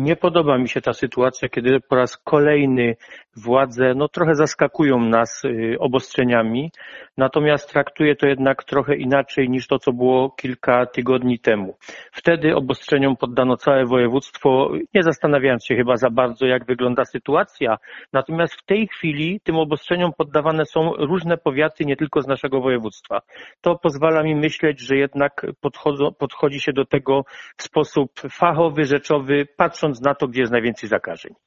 Nie podoba mi się ta sytuacja, kiedy po raz kolejny władze trochę zaskakują nas obostrzeniami, natomiast traktuję to jednak trochę inaczej niż to, co było kilka tygodni temu. Wtedy obostrzeniom poddano całe województwo, nie zastanawiając się chyba za bardzo, jak wygląda sytuacja. Natomiast w tej chwili tym obostrzeniom poddawane są różne powiaty, nie tylko z naszego województwa. To pozwala mi myśleć, że jednak podchodzi się do tego w sposób fachowy, rzeczowy, patrząc na to, gdzie jest najwięcej zakażeń.